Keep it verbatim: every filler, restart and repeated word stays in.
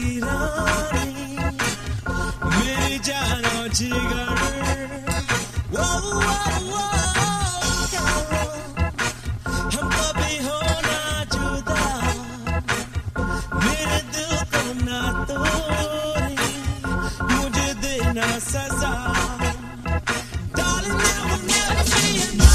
मेरी रानी, मेरी जानो जिगर, वो वो वो करो, हम कभी हो ना जुदा, मेरे दिल को ना तोड़े, मुझे देना सजा।